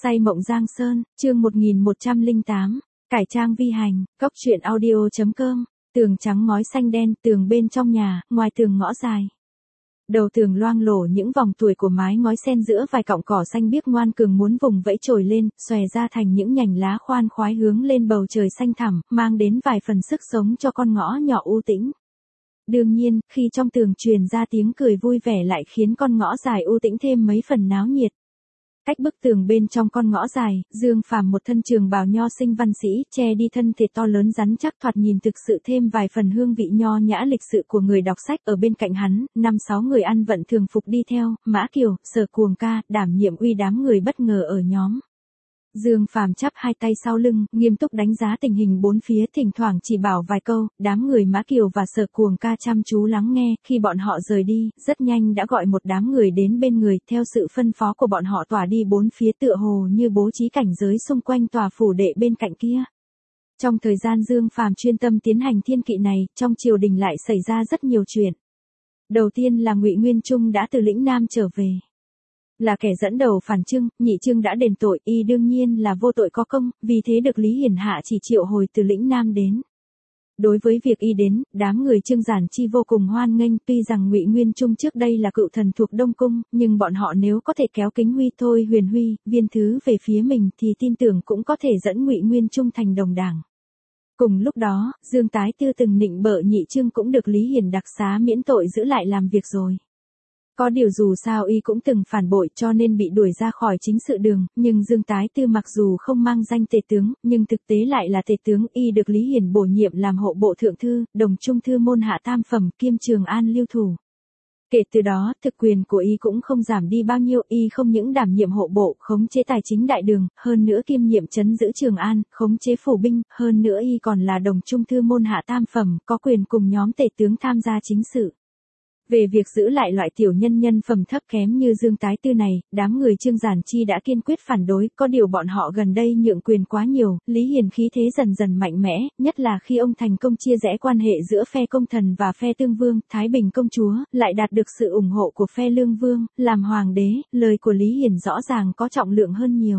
Say mộng Giang Sơn, chương 1108, cải trang vi hành, cóc truyện audio.com, tường trắng ngói xanh đen, tường bên trong nhà, ngoài tường ngõ dài. Đầu tường loang lổ những vòng tuổi của mái ngói xen giữa vài cọng cỏ xanh biếc ngoan cường muốn vùng vẫy trồi lên, xòe ra thành những nhành lá khoan khoái hướng lên bầu trời xanh thẳm, mang đến vài phần sức sống cho con ngõ nhỏ u tĩnh. Đương nhiên, khi trong tường truyền ra tiếng cười vui vẻ lại khiến con ngõ dài u tĩnh thêm mấy phần náo nhiệt. Cách bức tường bên trong con ngõ dài, Dương Phàm một thân trường bào nho sinh văn sĩ, che đi thân thể to lớn rắn chắc thoạt nhìn thực sự thêm vài phần hương vị nho nhã lịch sự của người đọc sách. Ở bên cạnh hắn, 5-6 người ăn vận thường phục đi theo, Mã Kiều, Sở Cuồng Ca, đảm nhiệm uy đám người bất ngờ ở nhóm. Dương Phàm chắp hai tay sau lưng, nghiêm túc đánh giá tình hình bốn phía, thỉnh thoảng chỉ bảo vài câu, đám người Mã Kiều và Sở Cuồng Ca chăm chú lắng nghe. Khi bọn họ rời đi, rất nhanh đã gọi một đám người đến bên người, theo sự phân phó của bọn họ tỏa đi bốn phía tựa hồ như bố trí cảnh giới xung quanh tòa phủ đệ bên cạnh kia. Trong thời gian Dương Phàm chuyên tâm tiến hành thiên kỵ này, trong triều đình lại xảy ra rất nhiều chuyện. Đầu tiên là Ngụy Nguyên Trung đã từ lĩnh Nam trở về. Là kẻ dẫn đầu phản Trương, Nhị Trương đã đền tội, y đương nhiên là vô tội có công, vì thế được Lý Hiển hạ chỉ triệu hồi từ lĩnh Nam đến. Đối với việc y đến, đám người Trương Giản Chi vô cùng hoan nghênh, tuy rằng Ngụy Nguyên Trung trước đây là cựu thần thuộc Đông Cung, nhưng bọn họ nếu có thể kéo Kính Huy, Thôi Huyền Huy, Viên Thứ về phía mình thì tin tưởng cũng có thể dẫn Ngụy Nguyên Trung thành đồng đảng. Cùng lúc đó, Dương Tái Tư từng nịnh bợ Nhị Trương cũng được Lý Hiển đặc xá miễn tội giữ lại làm việc rồi. Có điều dù sao y cũng từng phản bội cho nên bị đuổi ra khỏi chính sự đường, nhưng Dương Tái Tư mặc dù không mang danh tể tướng, nhưng thực tế lại là tể tướng. Y được Lý Hiển bổ nhiệm làm hộ bộ thượng thư, đồng trung thư môn hạ tam phẩm, kiêm Trường An lưu thủ. Kể từ đó, thực quyền của y cũng không giảm đi bao nhiêu, y không những đảm nhiệm hộ bộ, khống chế tài chính đại đường, hơn nữa kiêm nhiệm trấn giữ Trường An, khống chế phủ binh, hơn nữa y còn là đồng trung thư môn hạ tam phẩm, có quyền cùng nhóm tể tướng tham gia chính sự. Về việc giữ lại loại tiểu nhân phẩm thấp kém như Dương Tái Tư này, đám người Trương Giản Chi đã kiên quyết phản đối, có điều bọn họ gần đây nhượng quyền quá nhiều, Lý Hiển khí thế dần dần mạnh mẽ, nhất là khi ông thành công chia rẽ quan hệ giữa phe công thần và phe tương vương, Thái Bình công chúa, lại đạt được sự ủng hộ của phe lương vương, làm hoàng đế, lời của Lý Hiển rõ ràng có trọng lượng hơn nhiều.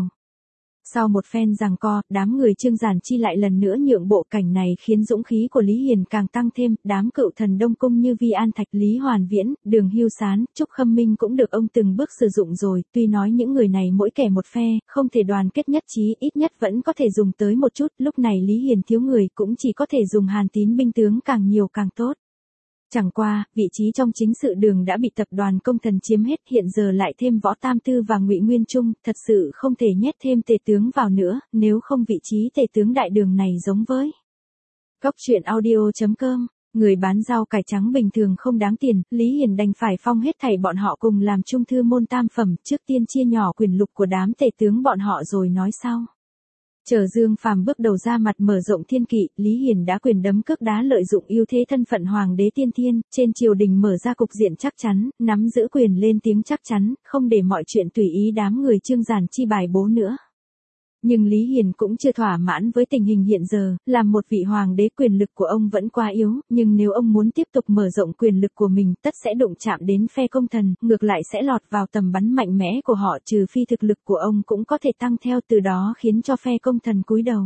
Sau một phen giằng co, đám người Trương Giản Chi lại lần nữa nhượng bộ, cảnh này khiến dũng khí của Lý Hiển càng tăng thêm, đám cựu thần Đông Cung như Vi An Thạch, Lý Hoàn Viễn, Đường Hưu Sán, Trúc Khâm Minh cũng được ông từng bước sử dụng rồi, tuy nói những người này mỗi kẻ một phe, không thể đoàn kết nhất trí, ít nhất vẫn có thể dùng tới một chút, lúc này Lý Hiển thiếu người cũng chỉ có thể dùng Hàn Tín binh tướng càng nhiều càng tốt. Chẳng qua, vị trí trong chính sự đường đã bị tập đoàn công thần chiếm hết, hiện giờ lại thêm Võ Tam Tư và Ngụy Nguyên Trung, thật sự không thể nhét thêm tể tướng vào nữa, nếu không vị trí tể tướng đại đường này giống với cóc truyện audio.com, người bán rau cải trắng bình thường không đáng tiền, Lý Hiển đành phải phong hết thảy bọn họ cùng làm trung thư môn tam phẩm, trước tiên chia nhỏ quyền lực của đám tể tướng bọn họ rồi nói sau. Chờ Dương Phàm bước đầu ra mặt mở rộng thiên kỵ, Lý Hiển đã quyền đấm cước đá lợi dụng ưu thế thân phận hoàng đế tiên thiên, trên triều đình mở ra cục diện chắc chắn, nắm giữ quyền lên tiếng chắc chắn, không để mọi chuyện tùy ý đám người Trương Giản Chi bài bố nữa. Nhưng Lý Hiển cũng chưa thỏa mãn với tình hình hiện giờ, làm một vị hoàng đế quyền lực của ông vẫn quá yếu, nhưng nếu ông muốn tiếp tục mở rộng quyền lực của mình tất sẽ đụng chạm đến phe công thần, ngược lại sẽ lọt vào tầm bắn mạnh mẽ của họ, trừ phi thực lực của ông cũng có thể tăng theo, từ đó khiến cho phe công thần cúi đầu.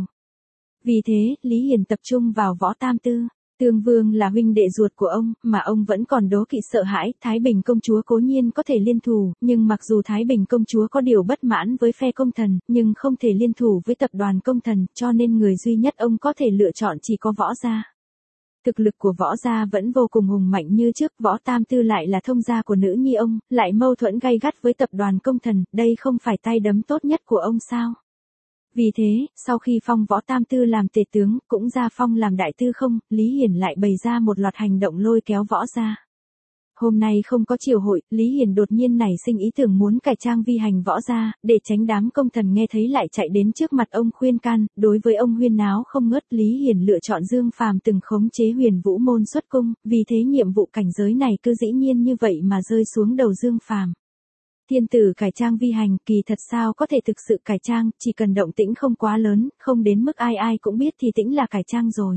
Vì thế, Lý Hiển tập trung vào Võ Tam Tư. Tương Vương là huynh đệ ruột của ông, mà ông vẫn còn đố kỵ sợ hãi, Thái Bình công chúa cố nhiên có thể liên thủ, nhưng mặc dù Thái Bình công chúa có điều bất mãn với phe công thần, nhưng không thể liên thủ với tập đoàn công thần, cho nên người duy nhất ông có thể lựa chọn chỉ có Võ gia. Thực lực của Võ gia vẫn vô cùng hùng mạnh như trước, Võ Tam Tư lại là thông gia của nữ nhi ông, lại mâu thuẫn gay gắt với tập đoàn công thần, đây không phải tay đấm tốt nhất của ông sao? Vì thế, sau khi phong Võ Tam Tư làm tể tướng, cũng ra phong làm đại tư không, Lý Hiển lại bày ra một loạt hành động lôi kéo Võ gia. Hôm nay không có triều hội, Lý Hiển đột nhiên nảy sinh ý tưởng muốn cải trang vi hành Võ gia, để tránh đám công thần nghe thấy lại chạy đến trước mặt ông khuyên can, đối với ông huyên náo không ngớt, Lý Hiển lựa chọn Dương Phàm từng khống chế Huyền Vũ môn xuất cung, vì thế nhiệm vụ cảnh giới này cứ dĩ nhiên như vậy mà rơi xuống đầu Dương Phàm. Thiên tử cải trang vi hành, kỳ thật sao có thể thực sự cải trang, chỉ cần động tĩnh không quá lớn, không đến mức ai ai cũng biết thì tĩnh là cải trang rồi.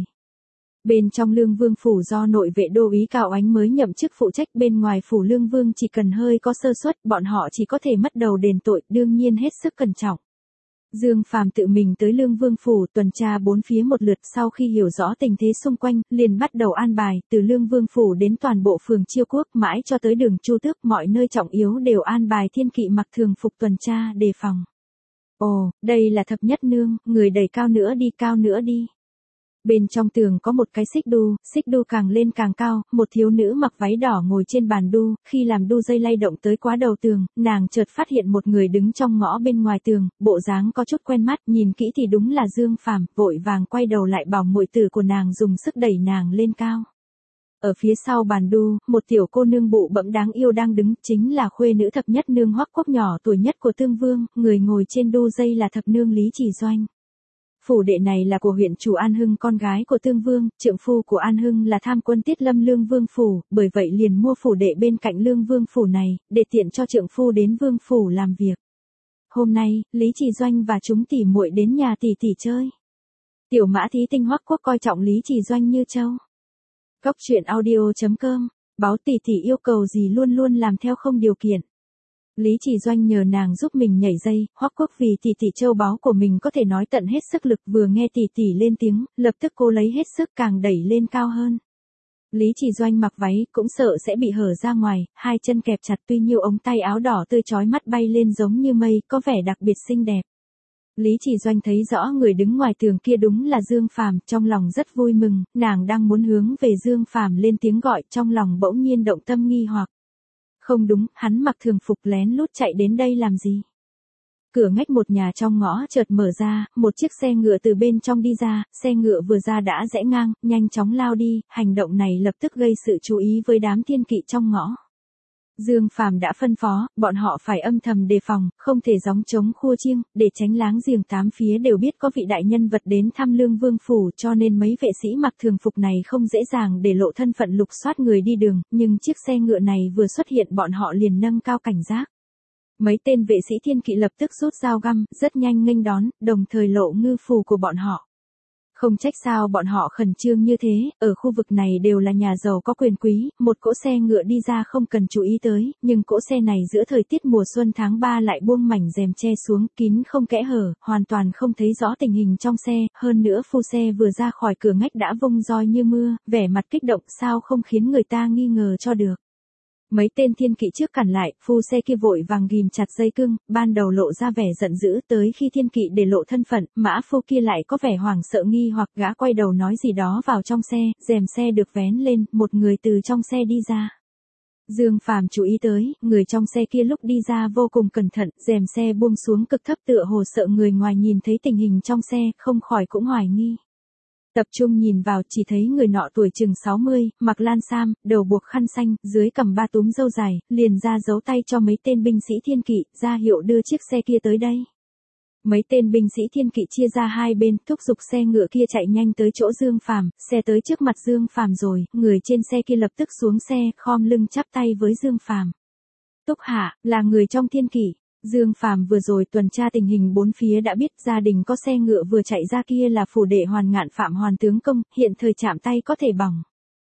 Bên trong Lương Vương phủ do nội vệ đô úy Cao Ánh mới nhậm chức phụ trách, bên ngoài phủ Lương Vương chỉ cần hơi có sơ suất, bọn họ chỉ có thể mất đầu đền tội, đương nhiên hết sức cẩn trọng. Dương Phàm tự mình tới Lương Vương phủ tuần tra bốn phía một lượt, sau khi hiểu rõ tình thế xung quanh, liền bắt đầu an bài, từ Lương Vương phủ đến toàn bộ phường Chiêu Quốc, mãi cho tới đường Chu Tước, mọi nơi trọng yếu đều an bài thiên kỵ mặc thường phục tuần tra đề phòng. Ồ, đây là thập nhất nương, người đẩy cao nữa đi. Bên trong tường có một cái xích đu càng lên càng cao, một thiếu nữ mặc váy đỏ ngồi trên bàn đu, khi làm đu dây lay động tới quá đầu tường, nàng chợt phát hiện một người đứng trong ngõ bên ngoài tường, bộ dáng có chút quen mắt, nhìn kỹ thì đúng là Dương Phàm, vội vàng quay đầu lại bảo muội tử của nàng dùng sức đẩy nàng lên cao. Ở phía sau bàn đu, một tiểu cô nương bụ bẫm đáng yêu đang đứng, chính là khuê nữ thập nhất nương Hoắc Quốc nhỏ tuổi nhất của Tương Vương, người ngồi trên đu dây là thập nương Lý Chỉ Doanh. Phủ đệ này là của huyện chủ An Hưng, con gái của Tương Vương, trượng phu của An Hưng là tham quân Tiết Lâm Lương Vương phủ, bởi vậy liền mua phủ đệ bên cạnh Lương Vương phủ này, để tiện cho trượng phu đến Vương phủ làm việc. Hôm nay, Lý Chỉ Doanh và chúng tỷ muội đến nhà tỷ tỷ chơi. Tiểu Mã Thí Tinh Hoắc Quốc coi trọng Lý Chỉ Doanh như châu. Cốc truyện audio.com, báo tỷ tỷ yêu cầu gì luôn luôn làm theo không điều kiện. Lý Chỉ Doanh nhờ nàng giúp mình nhảy dây, Hoắc Quốc vì tỷ tỷ châu báu của mình có thể nói tận hết sức lực, vừa nghe tỷ tỷ lên tiếng, lập tức cô lấy hết sức càng đẩy lên cao hơn. Lý Chỉ Doanh mặc váy cũng sợ sẽ bị hở ra ngoài, hai chân kẹp chặt, tuy nhiêu ống tay áo đỏ tươi chói mắt bay lên giống như mây, có vẻ đặc biệt xinh đẹp. Lý Chỉ Doanh thấy rõ người đứng ngoài tường kia đúng là Dương Phàm, trong lòng rất vui mừng, nàng đang muốn hướng về Dương Phàm lên tiếng gọi, trong lòng bỗng nhiên động tâm nghi hoặc. Không đúng, hắn mặc thường phục lén lút chạy đến đây làm gì? Cửa ngách một nhà trong ngõ chợt mở ra, một chiếc xe ngựa từ bên trong đi ra, xe ngựa vừa ra đã rẽ ngang, nhanh chóng lao đi, hành động này lập tức gây sự chú ý với đám thiên kỵ trong ngõ. Dương Phàm đã phân phó, bọn họ phải âm thầm đề phòng, không thể gióng trống khua chiêng, để tránh láng giềng tám phía đều biết có vị đại nhân vật đến thăm Lương Vương phủ, cho nên mấy vệ sĩ mặc thường phục này không dễ dàng để lộ thân phận lục soát người đi đường, nhưng chiếc xe ngựa này vừa xuất hiện bọn họ liền nâng cao cảnh giác. Mấy tên vệ sĩ thiên kỵ lập tức rút dao găm, rất nhanh nghênh đón, đồng thời lộ ngư phù của bọn họ. Không trách sao bọn họ khẩn trương như thế, ở khu vực này đều là nhà giàu có quyền quý, một cỗ xe ngựa đi ra không cần chú ý tới, nhưng cỗ xe này giữa thời tiết mùa xuân tháng 3 lại buông mảnh rèm che xuống, kín không kẽ hở, hoàn toàn không thấy rõ tình hình trong xe, hơn nữa phu xe vừa ra khỏi cửa ngách đã vung roi như mưa, vẻ mặt kích động sao không khiến người ta nghi ngờ cho được. Mấy tên thiên kỵ trước cản lại, phu xe kia vội vàng ghim chặt dây cương, ban đầu lộ ra vẻ giận dữ, tới khi thiên kỵ để lộ thân phận, mã phu kia lại có vẻ hoảng sợ nghi hoặc, gã quay đầu nói gì đó vào trong xe, rèm xe được vén lên, một người từ trong xe đi ra. Dương Phàm chú ý tới, người trong xe kia lúc đi ra vô cùng cẩn thận, rèm xe buông xuống cực thấp tựa hồ sợ người ngoài nhìn thấy tình hình trong xe, không khỏi cũng hoài nghi. Tập trung nhìn vào chỉ thấy người nọ tuổi chừng 60, mặc lan sam, đầu buộc khăn xanh, dưới cầm ba túm râu dài, liền ra giấu tay cho mấy tên binh sĩ thiên kỵ, ra hiệu đưa chiếc xe kia tới đây. Mấy tên binh sĩ thiên kỵ chia ra hai bên, thúc giục xe ngựa kia chạy nhanh tới chỗ Dương Phàm, xe tới trước mặt Dương Phàm rồi, người trên xe kia lập tức xuống xe, khom lưng chắp tay với Dương Phàm. Túc Hạ, là người trong thiên kỵ. Dương Phàm vừa rồi tuần tra tình hình bốn phía đã biết gia đình có xe ngựa vừa chạy ra kia là phủ đệ Hoàn Ngạn Phạm Hoàn tướng công, hiện thời chạm tay có thể bỏng.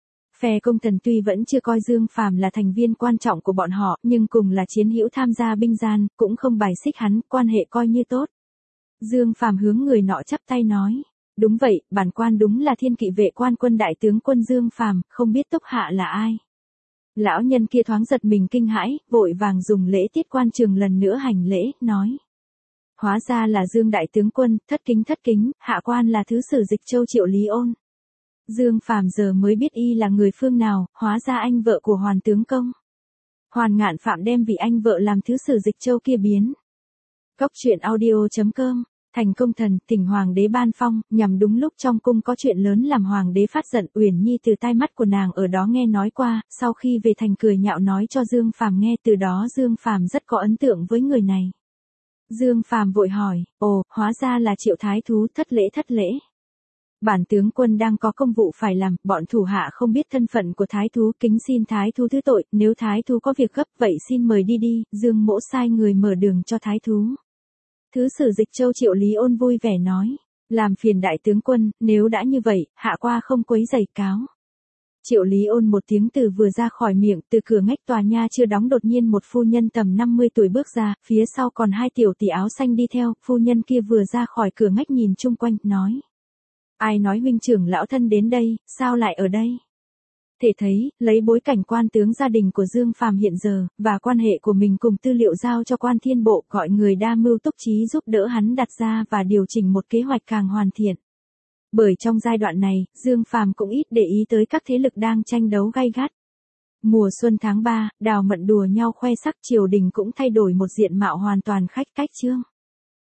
Phe công thần tuy vẫn chưa coi Dương Phàm là thành viên quan trọng của bọn họ, nhưng cùng là chiến hữu tham gia binh gian, cũng không bài xích hắn, quan hệ coi như tốt. Dương Phàm hướng người nọ chắp tay nói, đúng vậy, bản quan đúng là thiên kỵ vệ quan quân đại tướng quân Dương Phàm, không biết Túc Hạ là ai. Lão nhân kia thoáng giật mình kinh hãi, vội vàng dùng lễ tiết quan trường lần nữa hành lễ, nói. Hóa ra là Dương đại tướng quân, thất kính, hạ quan là thứ sử Dịch Châu Triệu Lý Ôn. Dương Phàm giờ mới biết y là người phương nào, hóa ra anh vợ của Hoàn tướng công. Hoàn Ngạn Phạm đem vì anh vợ làm thứ sử Dịch Châu kia biến. Cốc truyện audio.com. Thành công thần, thỉnh hoàng đế ban phong, nhằm đúng lúc trong cung có chuyện lớn làm hoàng đế phát giận, Uyển Nhi từ tai mắt của nàng ở đó nghe nói qua, sau khi về thành cười nhạo nói cho Dương Phàm nghe, từ đó Dương Phàm rất có ấn tượng với người này. Dương Phàm vội hỏi, ồ, hóa ra là Triệu thái thú, thất lễ. Bản tướng quân đang có công vụ phải làm, bọn thủ hạ không biết thân phận của thái thú, kính xin thái thú thứ tội, nếu thái thú có việc gấp vậy xin mời đi, Dương mỗ sai người mở đường cho thái thú. Thứ sử Dịch Châu Triệu Lý Ôn vui vẻ nói, làm phiền đại tướng quân, nếu đã như vậy, hạ qua không quấy rầy cáo. Triệu Lý ôn một tiếng từ vừa ra khỏi miệng, từ cửa ngách tòa nha chưa đóng đột nhiên một phu nhân tầm 50 tuổi bước ra, phía sau còn hai tiểu tỷ áo xanh đi theo, phu nhân kia vừa ra khỏi cửa ngách nhìn chung quanh, nói. Ai nói huynh trưởng lão thân đến đây, sao lại ở đây? Thể thấy, lấy bối cảnh quan tướng gia đình của Dương Phàm hiện giờ, và quan hệ của mình cùng tư liệu giao cho quan thiên bộ, gọi người đa mưu túc trí giúp đỡ hắn đặt ra và điều chỉnh một kế hoạch càng hoàn thiện. Bởi trong giai đoạn này, Dương Phàm cũng ít để ý tới các thế lực đang tranh đấu gay gắt. Mùa xuân tháng 3, Đào Mận đùa nhau khoe sắc, triều đình cũng thay đổi một diện mạo hoàn toàn khách cách chương.